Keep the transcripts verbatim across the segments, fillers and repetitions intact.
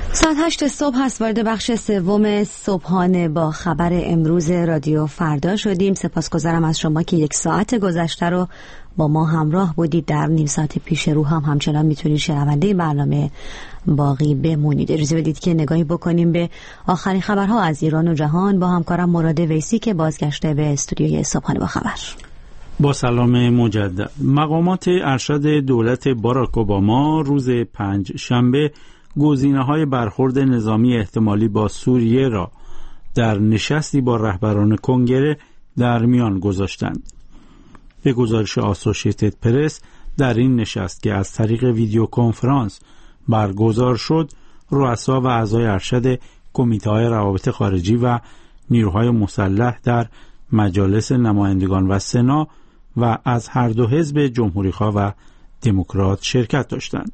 ساعت هشت صبح هست. وارد بخش سوم صبحانه با خبر امروز رادیو فردا شدیم. سپاسگزارم از شما که یک ساعت گذشته رو با ما همراه بودید. در نیم ساعت پیش رو هم همچنان میتونید شنونده برنامه باقی بمونید. اجازه بدید که نگاهی بکنیم به آخرین خبرها از ایران و جهان با همکارم مراد ویسی که بازگشته به استودیوی صبحانه با خبر. با سلام مجدد. مقامات ارشد دولت باراک اوباما روز پنج شنبه گزینه‌های برخورد نظامی احتمالی با سوریه را در نشستی با رهبران کنگره در میان گذاشتند. به گزارش آسوشیتد پرس، در این نشست که از طریق ویدیو کنفرانس برگزار شد، رؤسا و اعضای ارشد کمیته‌های روابط خارجی و نیروهای مسلح در مجالس نمایندگان و سنا و از هر دو حزب جمهوری‌خواه و دموکرات شرکت داشتند.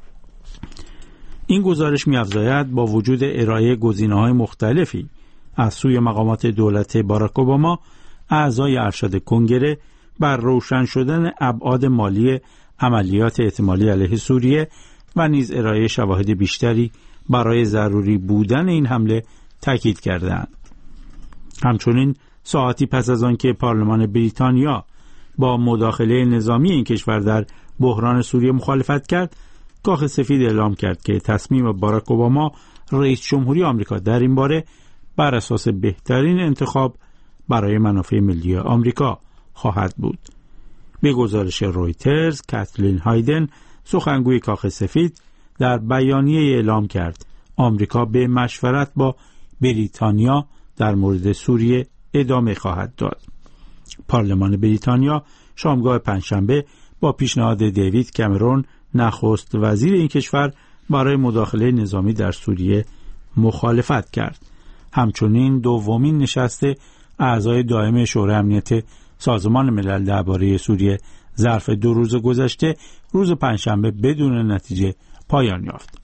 این گزارش می‌افزاید با وجود ارائه گزینه‌های مختلفی از سوی مقامات دولت باراک اوباما، اعضای ارشد کنگره بر روشن شدن ابعاد مالی عملیات احتمالی علیه سوریه و نیز ارائه شواهد بیشتری برای ضروری بودن این حمله تاکید کردند. همچنین ساعتی پس از آنکه پارلمان بریتانیا با مداخله نظامی این کشور در بحران سوریه مخالفت کرد، کاخ سفید اعلام کرد که تصمیم باراک اوباما رئیس جمهوری آمریکا در این باره بر اساس بهترین انتخاب برای منافع ملی آمریکا خواهد بود. به گزارش رویترز، کاتلین هایدن، سخنگوی کاخ سفید، در بیانیه اعلام کرد آمریکا به مشورت با بریتانیا در مورد سوریه ادامه خواهد داد. پارلمان بریتانیا شامگاه پنجشنبه با پیشنهاد دیوید کامرون، نخست وزیر این کشور، برای مداخله نظامی در سوریه مخالفت کرد. همچنین دومین نشست اعضای دائم شورای امنیت سازمان ملل درباره سوریه ظرف دو روز گذشته روز پنجشنبه بدون نتیجه پایان یافت.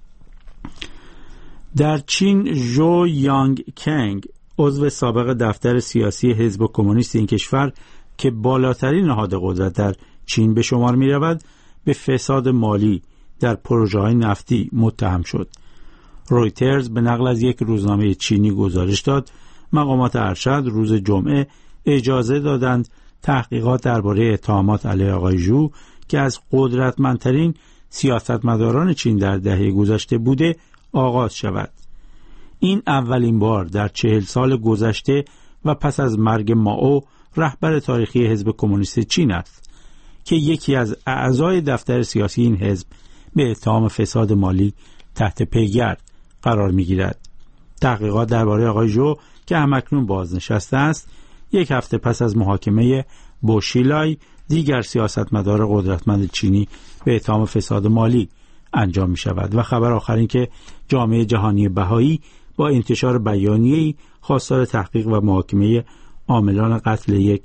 در چین، ژو یانگ کنگ، عضو سابق دفتر سیاسی حزب کمونیست این کشور که بالاترین نهاد قدرت در چین به شمار می رود، به فساد مالی در پروژه‌های نفتی متهم شد. رویترز به نقل از یک روزنامه چینی گزارش داد مقامات ارشد روز جمعه اجازه دادند تحقیقات درباره اتهامات علیه آقای ژو که از قدرتمندترین سیاستمداران چین در دهه گذشته بوده آغاز شود. این اولین بار در چهل سال گذشته و پس از مرگ مائو، رهبر تاریخی حزب کمونیست چین است که یکی از اعضای دفتر سیاسی این حزب به اتهام فساد مالی تحت پیگرد قرار می‌گیرد. تحقیقات درباره آقای ژو که همکنون بازنشسته است، یک هفته پس از محاکمه بوشیلای، دیگر سیاستمدار قدرتمند چینی، به اتهام فساد مالی انجام می شود. و خبر آخر این که جامعه جهانی بهایی با انتشار بیانیه‌ای خواستار تحقیق و محاکمه عاملان قتل یک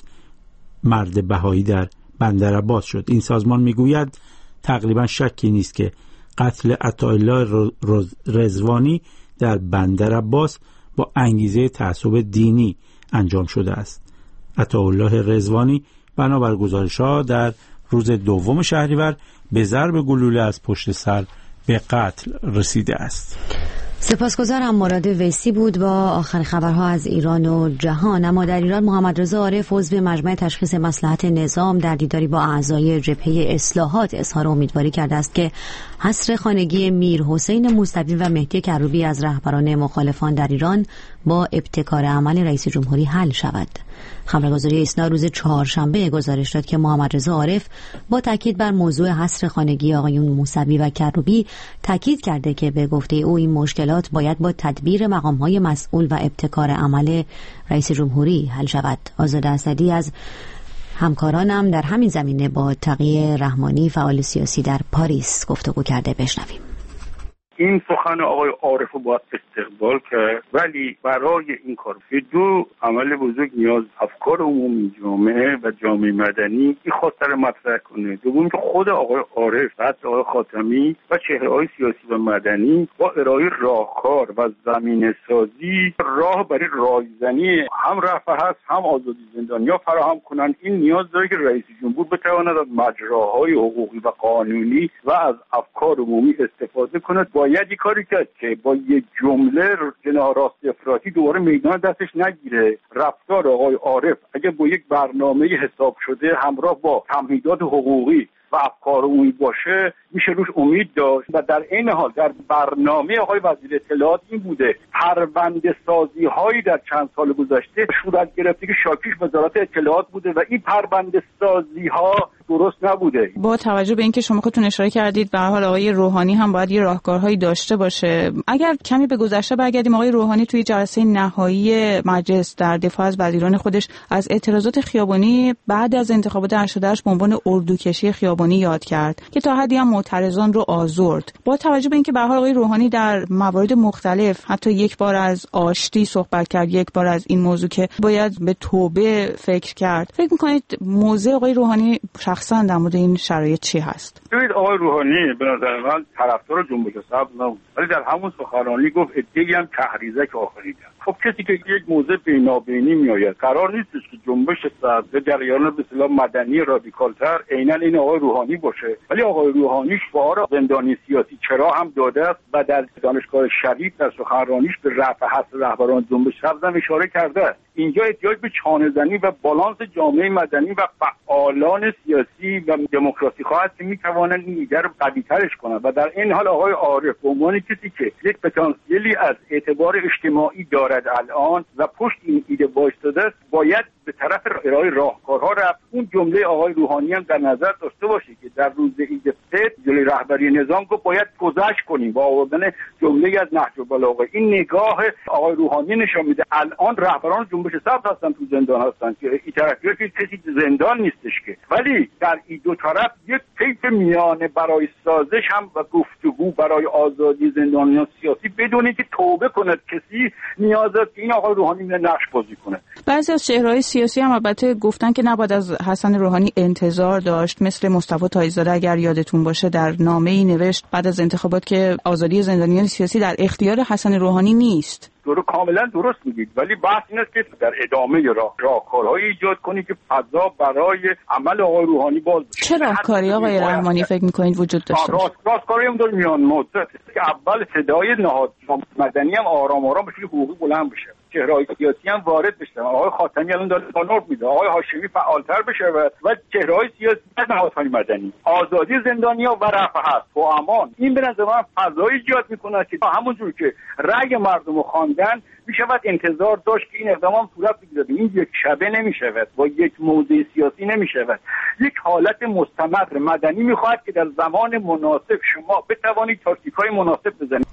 مرد بهایی در بندرعباس شد. این سازمان میگوید تقریبا شکی نیست که قتل عطاالله رضوانی در بندرعباس با انگیزه تعصب دینی انجام شده است. عطاالله رضوانی بنابر گزارش‌ها در روز دوم شهریور به ضرب گلوله از پشت سر به قتل رسیده است. سپاسگزارم. مراد ویسی بود با آخر خبرها از ایران و جهان. اما در ایران، محمد رضا عارف، عضو مجمع تشخیص مصلحت نظام، در دیداری با اعضای جبهه اصلاحات اظهار امیدواری کرده است که حصر خانگی میر حسین موسوی و مهدی کروبی از رهبران مخالفان در ایران با ابتکار عمل رئیس جمهوری حل شود. خبرگزاری ایسنا روز چهارشنبه گزارش داد که محمد رضا عارف با تاکید بر موضوع حصر خانگی آقایون موسوی و کروبی تاکید کرده که به گفته او این مشکلات باید با تدبیر مقام‌های مسئول و ابتکار عمل رئیس جمهوری حل شود. آزاده اسدی از همکارانم در همین زمینه با تقی رحمانی، فعال سیاسی در پاریس، گفتگو کرده. بشنویم. این سخن آقای عارف رو باید استقبال کرد، ولی برای این کار دو عمل بزرگ نیاز افکار عمومی جامعه و جامعه مدنی این خاطر مطرح کنه. دوم که خود آقای عارف، حتی آقای خاتمی و چهره‌های سیاسی و مدنی با ارائه راهکار و زمینه سازی راه برای رایزنی هم رفع هست هم آزادی زندانیا فراهم کنند. این نیاز داره که رئیس جمهور بتواند از مجراهای حقوقی و قانونی و از افکار عمومی استفاده کند. با باید یک کاری کرد که با یک جمله جناح راست افراطی دوباره میدان دستش نگیره. رفتار آقای عارف اگه با یک برنامه حساب شده همراه با تمهیدات حقوقی و افکار عمومی باشه میشه روش امید داشت. و در این حال در برنامه آقای وزیر اطلاعات این بوده پرونده سازی هایی در چند سال گذشته صورت گرفته که شاکیش وزارت اطلاعات بوده و این پرونده سازی ها درست نبوده. با توجه به اینکه شما خودتون اشاره کردید به هر حال آقای روحانی هم باید یه راهکارهایی داشته باشه، اگر کمی به گذشته برگردیم، آقای روحانی توی جلسه نهایی مجلس در دفاع از وزیران خودش از اعتراضات خیابانی بعد از انتخابات ارشدش به عنوان اردوکشی خیابانی یاد کرد که تا حدی هم معترضان رو آزرد. با توجه به اینکه به هر حال آقای روحانی در موارد مختلف حتی یک بار از آشتی صحبت کرد، یک بار از این موضوع که باید به توبه فکر کرد، فکر می‌کنید موضع آقای روحانی شخصا در مورد این شرایط چی هست؟ ببینید آقای روحانی به نظر من طرفدار جنبش سبز نبود، ولی در همون سخنرانی گفت ادعی هم تحریزک آخری کرد. خب کسی که یک موضع بینابینی میآید قرار نیستش که جنبش سبز به جریان به اصطلاح مدنی رادیکالتر عیناً این آقای روحانی باشه، ولی آقای روحانی شعار زندانی سیاسی چرا هم داده است و در دانشگاه شریف در سخنرانیش به رفع حصر رهبران جنبش سبز هم اشاره کرده است. اینجا احتیاج به چانه‌زنی و بالانس جامعه مدنی و فعالان سیاسی و دموکراسی خواهد که می‌توانند این ایده رو قوی‌ترش کنند و در این حال آقای عارف به عنوان کسی که یک پتانسیلی از اعتبار اجتماعی دارد الان و پشت این ایده وایستاده است باید به طرف ارائه راهکارها رفت. اون جمله آقای روحانی هم در نظر داشته باشه که در روز عید فطر جلوی رهبری نظام گفت باید گذشت کنیم با آوردن جمله از نهج البلاغه. این نگاه آقای روحانی نشان میده الان رهبران جنبش سبز هستن تو زندان هستن که این طرفی‌ها که کسی زندان نیستش که، ولی در این دو طرف یک طیف میانه برای سازش هم و گفتگو برای آزادی زندانیان سیاسی بدون اینکه توبه کند کسی نیاز است که این آقای روحانی نقش بازی کنه. بعضی از چهره‌های سیاسی هم البته گفتن که نباید از حسن روحانی انتظار داشت، مثل مصطفی طایزاده اگر یادتون باشه در نامه‌ای نوشت بعد از انتخابات که آزادی زندانیان سیاسی در اختیار حسن روحانی نیست. درو کاملا درست میگید، ولی بحث این است که در ادامه راه راهکارهایی ایجاد کنی که فضا برای عمل آقای روحانی باز بشه. چه راهکاری آقای رحمانی فکر می‌کنید وجود داشته باشه؟ راهکاری هم در میان مدت که اول صدای نهاد مدنی هم آرام آرام به شکل حقوقی بلند بشه، چهره‌های سیاسی هم وارد بشن. آقای خاتمی الان داره قانون میده، آقای هاشمی فعالتر بشه و چهره‌های سیاسی و نهادهای مدنی آزادی زندانیان و رفع حصر و امان. این به نظر من فضایی ایجاد می‌کنه که همونجور که رأی مردم رو خواندن میشود انتظار داشت که این اقدام صورت بگیرد. این یک شبه نمیشود، با یک موضع سیاسی نمیشود، یک حالت مستمر مدنی میخواهد که در زمان مناسب شما بتوانید تاکتیک‌های مناسب بزنید.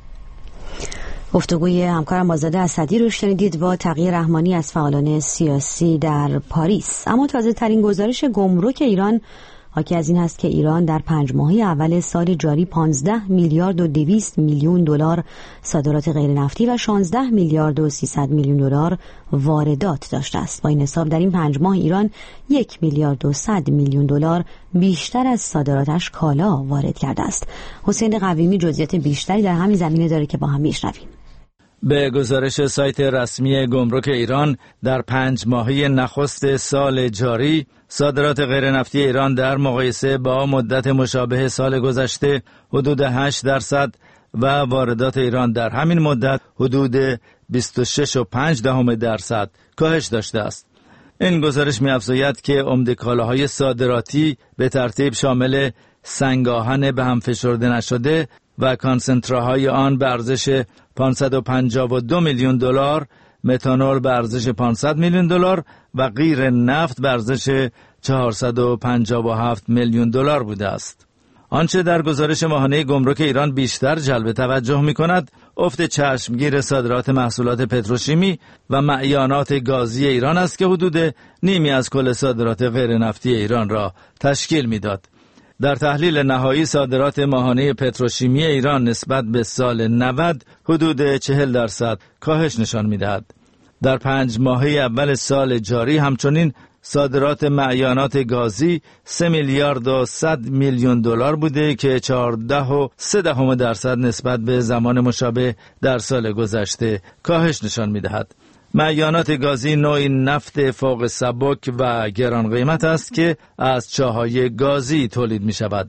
گفتگوی همکارم آزاده اسدی رو شنیدید با تقی رحمانی از فعالان سیاسی در پاریس. اما تازه ترین گزارش گمرک ایران حاکی از این هست که ایران در پنج ماهه اول سال جاری پانزده میلیارد و دویست میلیون دلار صادرات غیر نفتی و شانزده میلیارد و سیصد میلیون دلار واردات داشته است. با این حساب در این پنج ماه ایران یک میلیارد و صد میلیون دلار بیشتر از صادراتش کالا وارد کرده است. حسین قویمی جزئیات بیشتری در همین زمینه داره که با هم میشنویم. به گزارش سایت رسمی گمرک ایران در پنج ماهه نخست سال جاری صادرات غیر نفتی ایران در مقایسه با مدت مشابه سال گذشته حدود هشت درصد و واردات ایران در همین مدت حدود بیست و شش و پنج دهم درصد کاهش داشته است. این گزارش می‌افزاید که عمده کالاهای صادراتی به ترتیب شامل سنگ آهن به هم فشرده نشده و کانسنتراهای آن به ارزش پانصد و پنجاه و دو میلیون دلار، متانول به ارزش پانصد میلیون دلار و غیر نفت به ارزش چهارصد و پنجاه و هفت میلیون دلار بوده است. آنچه در گزارش ماهانه گمرک ایران بیشتر جلب توجه می‌کند، افت چشمگیر صادرات محصولات پتروشیمی و معیانات گازی ایران است که حدود نیمی از کل صادرات غیر نفتی ایران را تشکیل می‌داد. در تحلیل نهایی صادرات ماهانه پتروشیمی ایران نسبت به سال نود حدود چهل درصد کاهش نشان می‌دهد. در پنج ماهه اول سال جاری همچنین صادرات معیانات گازی سه میلیارد و صد میلیون دلار بوده که چهارده و سه دهم درصد نسبت به زمان مشابه در سال گذشته کاهش نشان می‌دهد. معیانات گازی نوعی نفت فوق سبک و گران قیمت است که از چاهای گازی تولید می شود.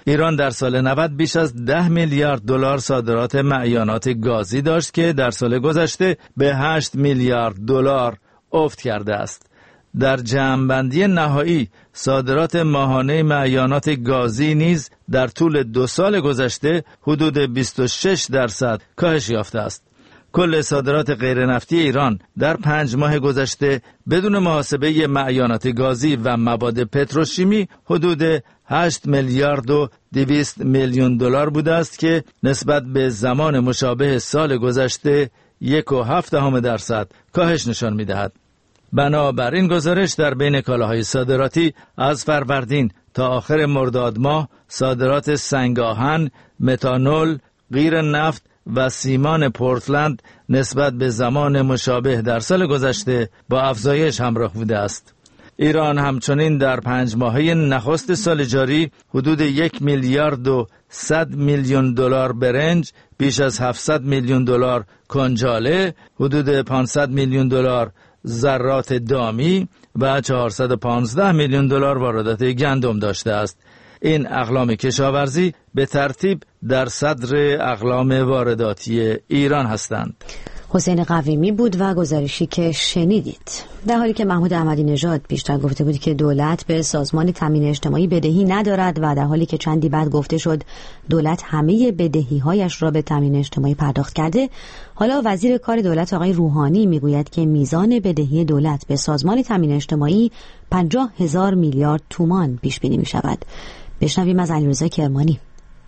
ایران در سال نود بیش از ده میلیارد دلار صادرات معیانات گازی داشت که در سال گذشته به هشت میلیارد دلار افت کرده است. در جمع‌بندی نهایی صادرات ماهانه معیانات گازی نیز در طول دو سال گذشته حدود بیست و شش درصد کاهش یافته است. کل صادرات غیرنفتی ایران در پنج ماه گذشته بدون محاسبه معیانات گازی و مواد پتروشیمی حدود هشت میلیارد و دویست میلیون دلار بوده است که نسبت به زمان مشابه سال گذشته یک و هفت دهم درصد کاهش نشان می‌دهد. بنابراین گزارش در بین کالاهای صادراتی از فروردین تا آخر مرداد ماه صادرات سنگ آهن، متانول، قیر نفت و سیمان پورتلند نسبت به زمان مشابه در سال گذشته با افزایش همراه بوده است. ایران همچنین در پنج ماهه نخست سال جاری حدود یک میلیارد و صد میلیون دلار برنج، بیش از هفتصد میلیون دلار کنجاله، حدود پانصد میلیون دلار ذرات دامی و چهارصد و پانزده میلیون دلار واردات گندم داشته است. این اقلام کشاورزی به ترتیب در صدر اقلام وارداتی ایران هستند. حسین قویمی بود و گزارشی که شنیدید. در حالی که محمود احمدی نژاد بیشتر گفته بود که دولت به سازمان تامین اجتماعی بدهی ندارد و در حالی که چندی بعد گفته شد دولت همه بدهی‌هایش را به تامین اجتماعی پرداخت کرده، حالا وزیر کار دولت آقای روحانی میگوید که میزان بدهی دولت به سازمان تامین اجتماعی پنجاه هزار میلیارد تومان پیش بینی می شود. بشنویم از علیرضا کرمانی.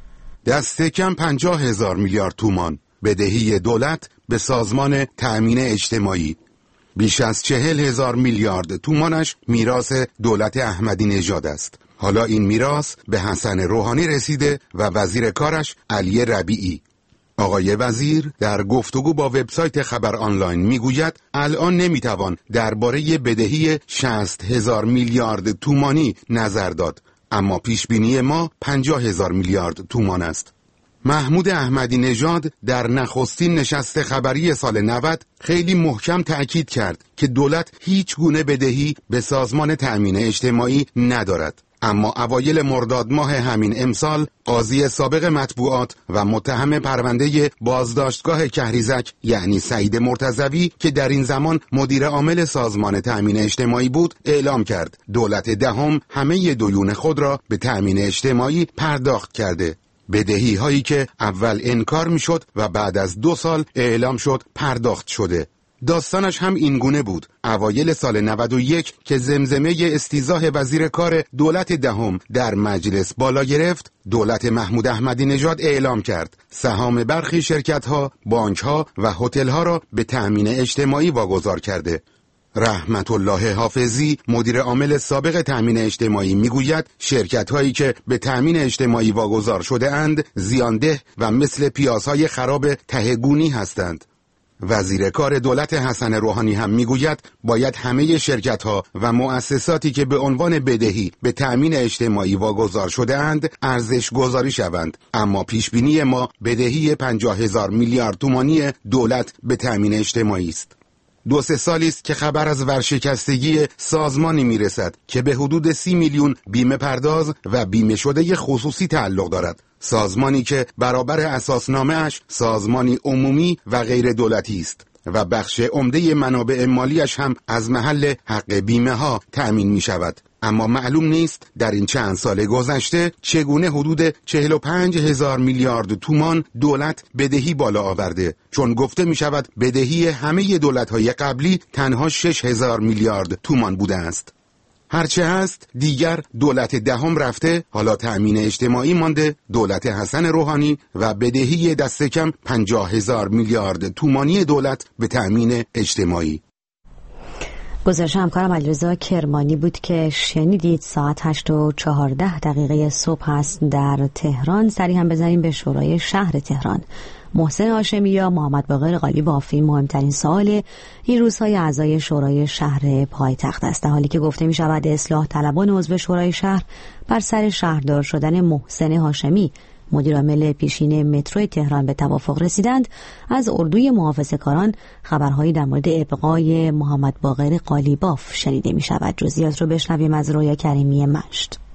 دست کم پنجاه هزار میلیارد تومان بدهی دولت به سازمان تأمین اجتماعی. بیش از چهل هزار میلیارد تومانش میراث دولت احمدی نژاد است. حالا این میراث به حسن روحانی رسیده و وزیر کارش علی ربیعی. آقای وزیر در گفتگو با وبسایت خبر آنلاین میگوید الان نمیتوان درباره بدهی شصت هزار میلیارد تومانی نظر داد، اما پیشبینی ما پنجاه هزار میلیارد تومان است. محمود احمدی نژاد در نخستین نشست خبری سال نود خیلی محکم تأکید کرد که دولت هیچ گونه بدهی به سازمان تأمین اجتماعی ندارد. اما اوایل مرداد ماه همین امسال قاضی سابق مطبوعات و متهم پرونده بازداشتگاه کهریزک یعنی سعید مرتضوی که در این زمان مدیر عامل سازمان تأمین اجتماعی بود اعلام کرد دولت دهم همه دیون خود را به تأمین اجتماعی پرداخت کرده. بدهی هایی که اول انکار می شد و بعد از دو سال اعلام شد پرداخت شده. داستانش هم اینگونه بود. اوایل سال نود و یک که زمزمه استیضاح وزیر کار دولت دهم در مجلس بالا گرفت، دولت محمود احمدی نژاد اعلام کرد سهام برخی شرکت ها، بانک ها و هتل ها را به تأمین اجتماعی واگذار کرده. رحمت الله حافظی مدیر عامل سابق تأمین اجتماعی میگوید شرکت هایی که به تأمین اجتماعی واگذار شده اند زیانده و مثل پیازهای خراب تهگونی هستند. وزیر کار دولت حسن روحانی هم میگوید باید همه شرکت ها و مؤسساتی که به عنوان بدهی به تأمین اجتماعی واگذار شده اند ارزش گذاری شوند، اما پیش بینی ما بدهی پنجاه هزار میلیارد تومانی دولت به تأمین اجتماعی است. دو سه سالی است که خبر از ورشکستگی سازمانی میرسد که به حدود سی میلیون بیمه پرداز و بیمه شده خصوصی تعلق دارد. سازمانی که برابر اساسنامه اش سازمانی عمومی و غیر دولتی است و بخش عمده منابع مالیش هم از محل حق بیمه ها تأمین می شود. اما معلوم نیست در این چند سال گذشته چگونه حدود چهل و پنج هزار میلیارد تومان دولت بدهی بالا آورده، چون گفته می شود بدهی همه دولت های قبلی تنها شش هزار میلیارد تومان بوده است. هرچه هست دیگر دولت دهم رفته، حالا تأمین اجتماعی مانده، دولت حسن روحانی و بدهی دست کم پنجاه هزار میلیارد تومانی دولت به تأمین اجتماعی. گزارش همکارم علیرضا کرمانی بود که شنیدید. ساعت هشت و چهارده دقیقه صبح است در تهران. سری هم بزنیم به شورای شهر تهران. محسن هاشمی یا محمد باقر قالیباف مهمترین سوال این روزهای اعضای شورای شهر پایتخت است، در حالی که گفته می شود اصلاح طلبان عضو شورای شهر بر سر شهردار شدن محسن هاشمی مدیر عامل پیشین مترو تهران به توافق رسیدند. از اردوی محافظه‌کاران خبرهایی در مورد ابقای محمد باقر قالیباف شنیده می شود. جزئیات رو بشنویم از رویا کریمی مشت.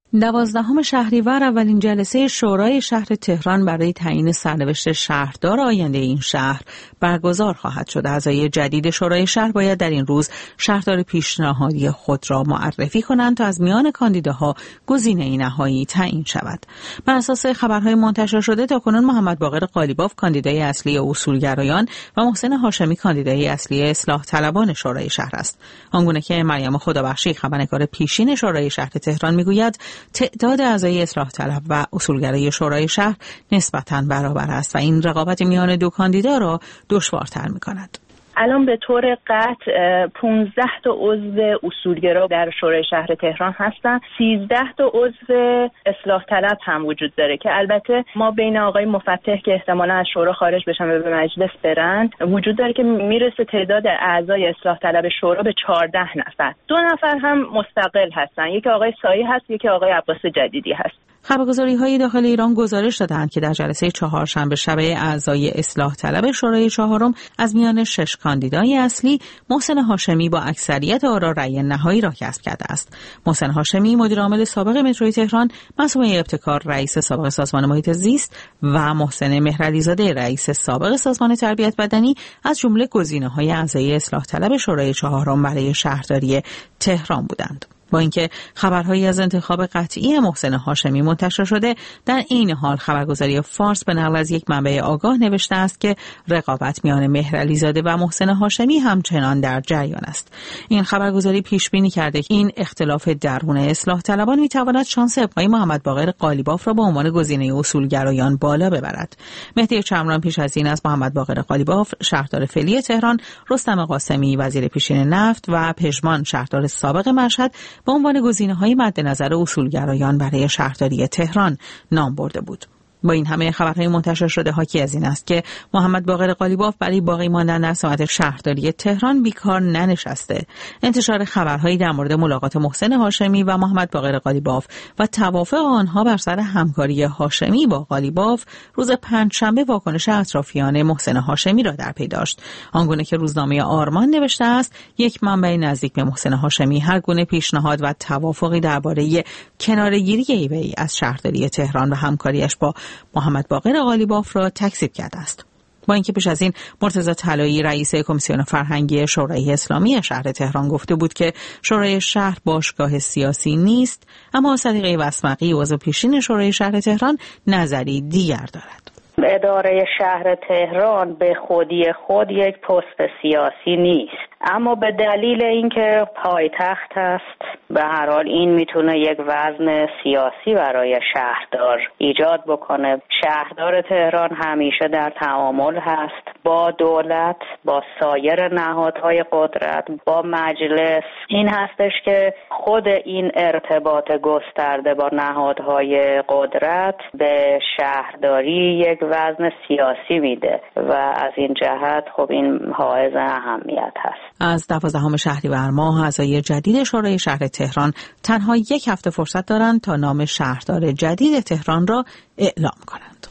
دوازدهم شهریور اولین جلسه شورای شهر تهران برای تعیین سرنوشت شهردار آینده این شهر برگزار خواهد شد. اعضای جدید شورای شهر باید در این روز شهردار پیشنهادی خود را معرفی کنند تا از میان کاندیداها گزینه نهایی تعیین شود. بر اساس خبرهای منتشر شده تاکنون محمد باقر قالیباف کاندیدای اصلی اصولگرایان و محسن هاشمی کاندیدای اصلی اصلاح طلبان شورای شهر است. آنگونه که مریم خدابخشی خبرنگار پیشین شورای شهر تهران میگوید تعداد اعضای اصلاح طلب و اصولگرای شورای شهر نسبتاً برابر است و این رقابت میان دو کاندیدا را دشوارتر می‌کند. الان به طور قطع پانزده تا عضو اصولگرا در شورای شهر تهران هستن، سیزده تا عضو اصلاح طلب هم وجود داره که البته ما بین آقای مفتح که احتمالاً از شورا خارج بشن و به مجلس برند وجود داره که میرسه تعداد اعضای اصلاح طلب شورا به چهارده نفر. دو نفر هم مستقل هستن، یکی آقای سایی هست، یکی آقای عباس جدیدی هست. خبرگزاری‌های داخل ایران گزارش دادند که در جلسه چهارشنبه شب اعضای اصلاح طلب شورای چهارم از میان شش کاندیدای اصلی محسن هاشمی با اکثریت آرا رأی نهایی را کسب کرده است. محسن هاشمی مدیر عامل سابق متروی تهران، معصومه ابتکار رئیس سابق سازمان محیط زیست و محسن مهرعلیزاده رئیس سابق سازمان تربیت بدنی از جمله گزینه‌های اعضای اصلاح طلب شورای چهارم برای شهرداری تهران بودند. با اینکه خبرهایی از انتخاب قطعی محسن هاشمی منتشر شده، در این حال خبرگزاری فارس به نقل از یک منبع آگاه نوشته است که رقابت میان مهرعلیزاده و محسن هاشمی همچنان در جریان است. این خبرگزاری پیش بینی کرده که این اختلاف درون اصلاح طلبان میتواند شانس ابقای محمد باقر قالیباف را به عنوان گزینه اصولگرایان بالا ببرد. مهدی چمران پیش از این از محمد باقر قالیباف شهردار فعلی تهران، رستم قاسمی وزیر پیشین نفت و پژمان شهردار سابق مشهد به عنوان گزینه‌های مد نظر اصولگرایان برای شهرداری تهران نام برده بود. با این همه خبرهای منتشر شده حاکی از این است که محمد باقر قالیباف برای باقی ماندن در سمت شهرداری تهران بیکار ننشسته. انتشار خبرهایی در مورد ملاقات محسن هاشمی و محمد باقر قالیباف و توافق آنها بر سر همکاری هاشمی با قالیباف روز پنجشنبه واکنش اطرافیان محسن هاشمی را در پی داشت. آنگونه که روزنامه آرمان نوشته است، یک منبع نزدیک به محسن هاشمی هر گونه پیشنهاد و توافقی درباره کناره‌گیری وی از شهرداری تهران و همکاریش با محمد باقر قالیباف را تکذیب کرده است. با اینکه پیش از این مرتضی طلایی رئیس کمیسیون فرهنگی شورای اسلامی شهر تهران گفته بود که شورای شهر باشگاه سیاسی نیست، اما صدیقه وسمقی عضو پیشین شورای شهر تهران نظری دیگر دارد. اداره شهر تهران به خودی خود یک پست سیاسی نیست، اما به دلیل اینکه پایتخت است به هر حال این میتونه یک وزن سیاسی برای شهردار ایجاد بکنه. شهردار تهران همیشه در تعامل هست با دولت، با سایر نهادهای قدرت، با مجلس. این هستش که خود این ارتباط گسترده با نهادهای قدرت به شهرداری یک وزن سیاسی میده و از این جهت خب این حائز اهمیت هست. از دوازدهم شهریور ماه اعضای جدید شورای شهر تهران تنها یک هفته فرصت دارند تا نام شهردار جدید تهران را اعلام کنند.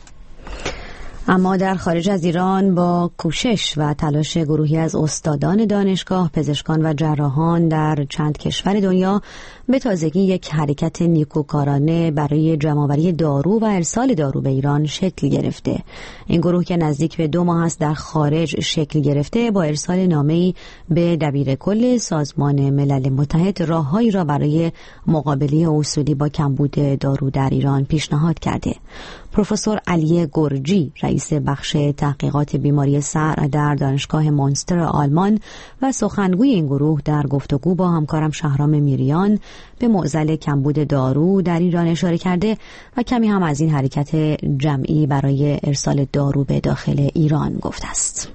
اما در خارج از ایران با کوشش و تلاش گروهی از استادان دانشگاه، پزشکان و جراحان در چند کشور دنیا به تازگی یک حرکت نیکوکارانه برای جمع‌آوری دارو و ارسال دارو به ایران شکل گرفته. این گروه که نزدیک به دو ماه است در خارج شکل گرفته، با ارسال نامه‌ای به دبیرکل سازمان ملل متحد راههایی را برای مقابله اصولی با کمبود دارو در ایران پیشنهاد کرده. پروفسور علی گرجی رئیس بخش تحقیقات بیماری سر در دانشگاه مونستر آلمان و سخنگوی این گروه در گفتگو با همکارم شهرام میریان به معضل کمبود دارو در ایران اشاره کرده و کمی هم از این حرکت جمعی برای ارسال دارو به داخل ایران گفته است.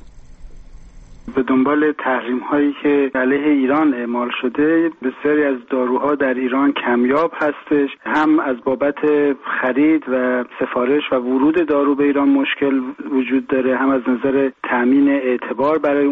به دنبال تحریم هایی که علیه ایران اعمال شده، بسیاری از داروها در ایران کمیاب هستش. هم از بابت خرید و سفارش و ورود دارو به ایران مشکل وجود داره، هم از نظر تامین اعتبار برای اون.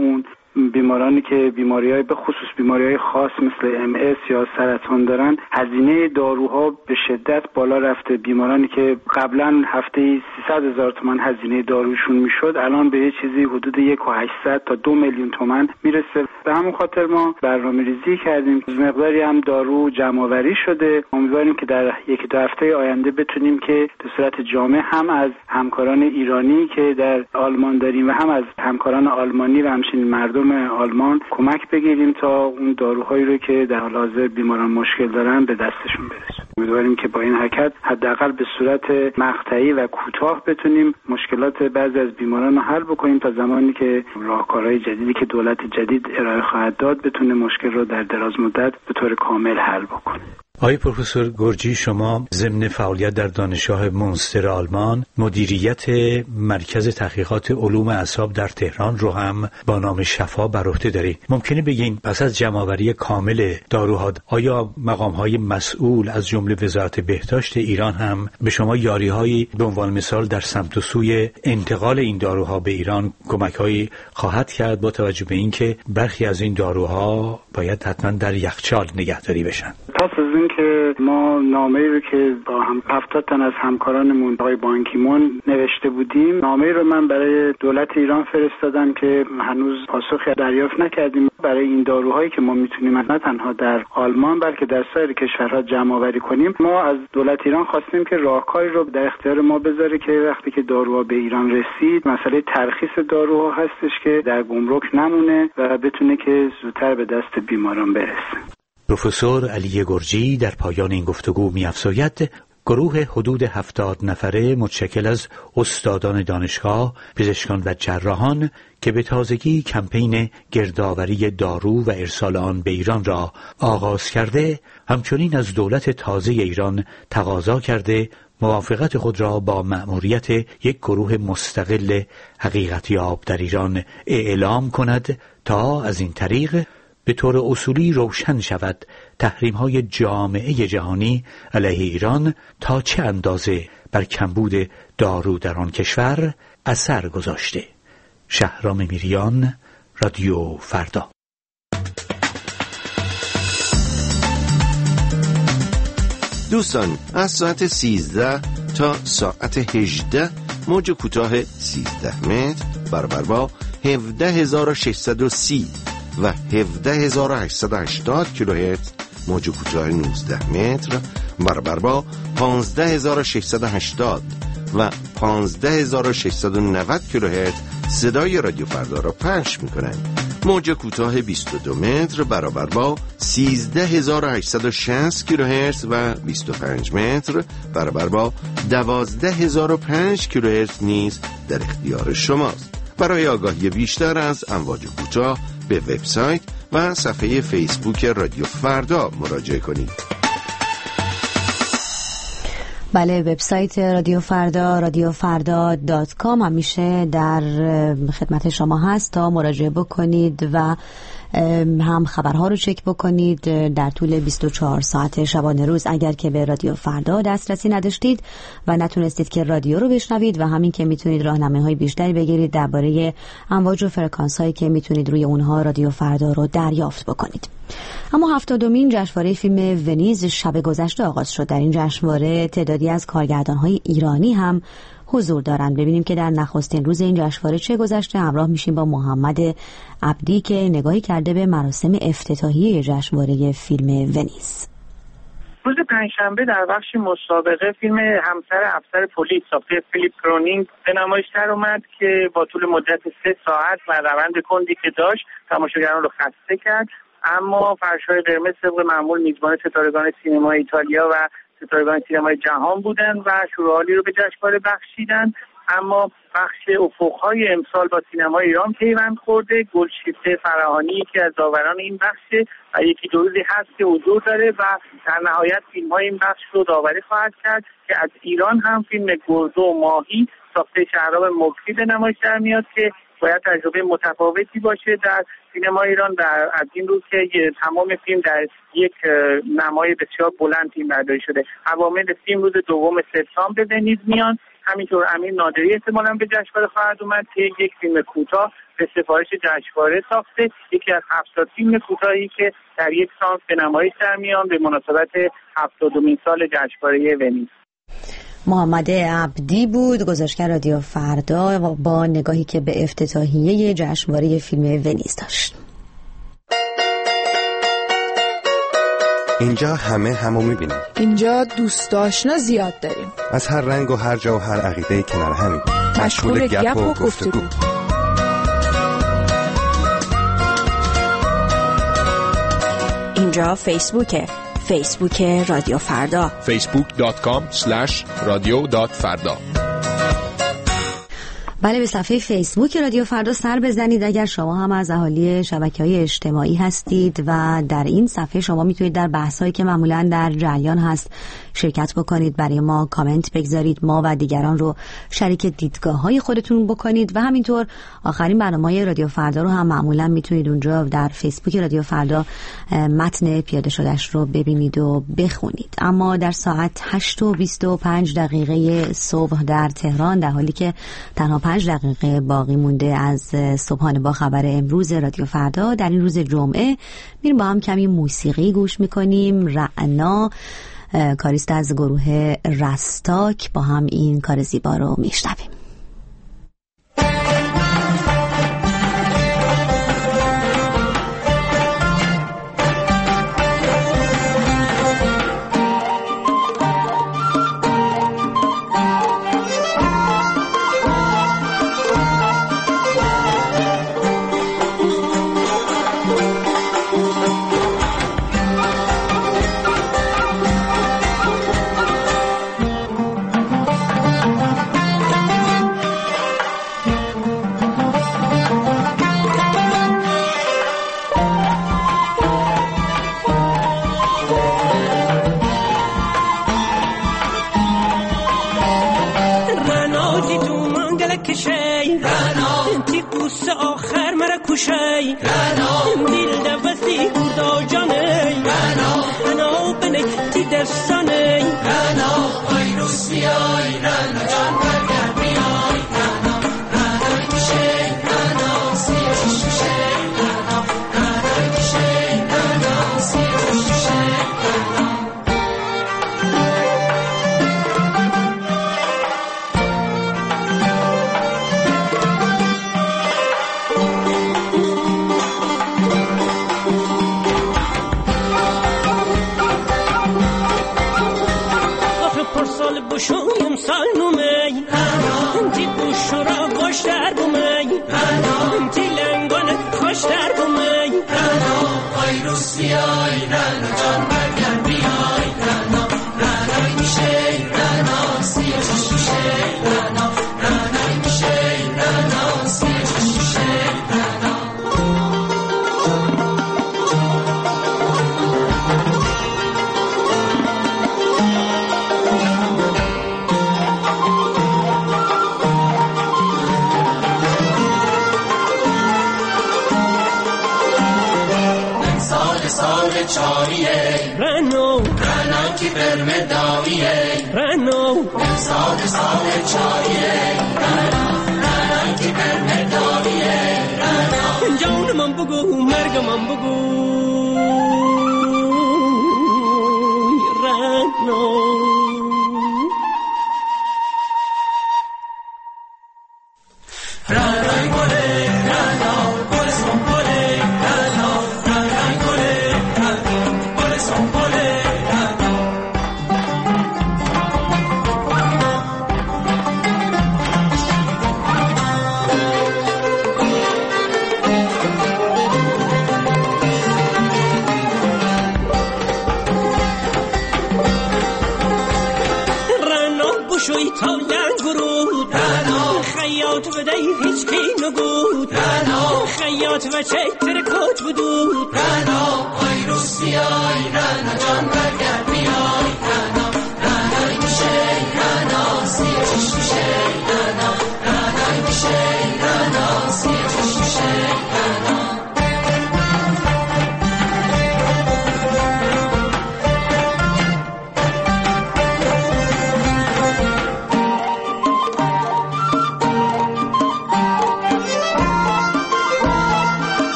بیمارانی که بیماری‌های به خصوص بیماری‌های خاص مثل ام اس یا سرطان دارن هزینه داروها به شدت بالا رفته. بیمارانی که قبلا هفته‌ای سیصد هزار تومان هزینه داروشون میشد الان به یه چیزی حدود یک و هشتصد تا دو میلیون تومان میرسه. به همون خاطر ما برنامه‌ریزی کردیم، مقداری هم دارو جمع‌آوری شده. امیدواریم که در یک دو هفته آینده بتونیم که به صورت جامع هم از همکاران ایرانی که در آلمان داریم و هم از همکاران آلمانی و همچنین مردم آلمان کمک بگیریم تا اون داروهایی رو که در حال حاضر بیماران مشکل دارن به دستشون برسه. امیدواریم که با این حرکت حداقل به صورت مقطعی و کوتاه بتونیم مشکلات بعضی از بیماران رو حل بکنیم تا زمانی که راهکارهای جدیدی که دولت جدید ارائه خواهد داد بتونه مشکل رو در دراز مدت به طور کامل حل بکنه. آقای پروفسور گرجی، شما ضمن فعالیت در دانشگاه مونستر آلمان مدیریت مرکز تحقیقات علوم اعصاب در تهران رو هم با نام شفا بر عهده دارید. ممکنه بگین پس از جمع‌آوری کامل داروها آیا مقام‌های مسئول از جمله وزارت بهداشت ایران هم به شما یاری‌هایی به عنوان مثال در سمت و سوی انتقال این داروها به ایران کمک‌هایی خواهد کرد با توجه به اینکه برخی از این داروها باید حتما در یخچال نگهداری بشن؟ پس از این که ما نامه‌ای رو که با هم هفتاد تن از همکارانمون آقای بانکیمون نوشته بودیم، نامه‌ای رو من برای دولت ایران فرستادم که هنوز پاسخی دریافت نکردیم. برای این داروهایی که ما میتونیم نه تنها در آلمان بلکه در سایر کشورها جمع آوری کنیم، ما از دولت ایران خواستیم که راهکاری رو در اختیار ما بذاره که وقتی که داروها به ایران رسید مسئله ترخیص داروها هستش که در گمرک نمونه و بتونه که زودتر به دست بیماران برسه. پروفسور علی گرجی در پایان این گفتگو می‌افزاید گروه حدود هفتاد نفره متشکل از استادان دانشگاه، پزشکان و جراحان که به تازگی کمپین گردآوری دارو و ارسال آن به ایران را آغاز کرده، همچنین از دولت تازه ایران تقاضا کرده موافقت خود را با مأموریت یک گروه مستقل حقیقتیاب در ایران اعلام کند تا از این طریق به طور اصولی روشن شود تحریم‌های جامعه جهانی علیه ایران تا چه اندازه بر کمبود دارو در آن کشور اثر گذاشته. شهرام میریان، رادیو فردا. دوستان، از ساعت سیزده تا ساعت هجده موج کوتاه سیزده متر برابر با هفده هزار و ششصد و سی و هفده هزار و هشتصد و هشتاد کیلوهرتز، موج کوتاه نوزده متر برابر با پانزده هزار و ششصد و هشتاد و پانزده هزار و ششصد و نود کیلوهرتز صدای رادیو فردا را پخش می‌کنند. موج کوتاه بیست و دو متر برابر با سیزده هزار و هشتصد و شصت کیلوهرتز و بیست و پنج متر برابر با دوازده هزار و پنج کیلوهرتز نیز در اختیار شماست. برای آگاهی بیشتر از امواج کوتاه به وبسایت و صفحه فیسبوک رادیو فردا مراجعه کنید. بله، وبسایت رادیو فردا رادیو فردا دات کام همیشه در خدمت شما هست تا مراجعه بکنید و هم خبرها رو چک بکنید در طول بیست و چهار ساعت شبانه روز. اگر که به رادیو فردا دسترسی نداشتید و نتونستید که رادیو رو بشنوید و همین که میتونید راهنمایی‌های بیشتری بگیرید درباره امواج و فرکانس‌هایی که میتونید روی اونها رادیو فردا رو دریافت بکنید. اما هفتادمین جشنواره فیلم ونیز شب گذشته آغاز شد. در این جشنواره تعدادی از کارگردان‌های ایرانی هم حضور دارند. ببینیم که در نخستین روز این جشنواره چه گذشته. همراه میشیم با محمد عبدی که نگاهی کرده به مراسم افتتاحیه جشنواره فیلم ونیز. روز پنجشنبه در بخش مسابقه فیلم همسر افسر پلیس ساخته فیلیپ کرونینگ به نمایش در اومد که با طول مدت سه ساعت و روند کندی که داشت تماشاگران رو خسته کرد. اما فرش‌های قرمز طبق معمول میزبان ستارگان سینما ایتالیا و ستارگان سینمای جهان بودن و شروعالی رو به جشنواره بخشیدن. اما بخش افق‌های امسال با سینمای ایران پیوند خورده. گلشیفته فراهانی که از داوران این بخش و یکی دو روزی هست که حضور داره و در نهایت فیلم‌های این بخش رو داوری خواهد کرد که از ایران هم فیلم گرزه و ماهی ساخته شهرام مکری به نمایش در میاد که باید تجربه متفاوتی باشه در سینما ایران و از این روز که تمام فیلم در یک نمای بسیار بلند فیلم برداری شده. عوامل فیلم روز دوم سپتامبر به ونیز میان. همینطور امیر نادری احتمالاً به جشنواره خواهد اومد که یک فیلم کوتاه به سفارش جشنواره ساخته. یکی از هفتاد فیلم کوتاهی که در یک سانس به نمایش در میان به مناسبت هفتادمین سال جشنواره ونیز. محمد عبدی بود، گزارشگر رادیو فردا، با نگاهی که به افتتاحیه جشنواره فیلم ونیز داشت. اینجا همه همو میبینیم. اینجا دوست آشنا زیاد داریم. از هر رنگ و هر جا و هر عقیده کنار همیم. مشغول گپ و گفتگو. اینجا فیسبوکه. فیسبوک رادیو فردا. فیسبوک دات کام اسلش رادیو دات فردا. بله، به صفحه فیسبوک رادیو فردا سر بزنید اگر شما هم از اهالی شبکه‌های اجتماعی هستید و در این صفحه شما میتونید در بحثایی که معمولاً در جریان هست شرکت بکنید، برای ما کامنت بگذارید، ما و دیگران رو شریک دیدگاه‌های خودتون بکنید و همینطور آخرین برنامه‌های رادیو فردا رو هم معمولاً میتونید اونجا در فیسبوک رادیو فردا متن پیاده شده‌اش رو ببینید و بخونید. اما در ساعت هشت و بیست و پنج دقیقه صبح در تهران، در حالی که تنها پنج دقیقه باقی مونده از صبحانه با خبر امروز رادیو فردا، در این روز جمعه میریم با هم کمی موسیقی گوش میکنیم. رعنا، کاریست از گروه رستاک، با هم این کار زیبا رو میشنویم.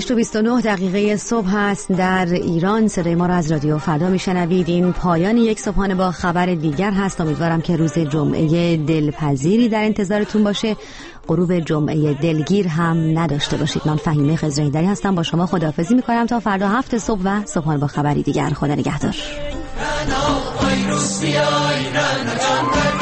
هشت و بیست و نه دقیقه صبح هست در ایران. صدای ما را از رادیو فردا میشنوید. این پایان یک صبحانه با خبر دیگر هست. امیدوارم که روز جمعه دلپذیری در انتظارتون باشه. غروب جمعه دلگیر هم نداشته باشید. من فهیمه خضرایی‌دری هستم، با شما خداحافظی میکنم تا فردا هفت صبح و صبحانه با خبری دیگر. خدا نگهدار.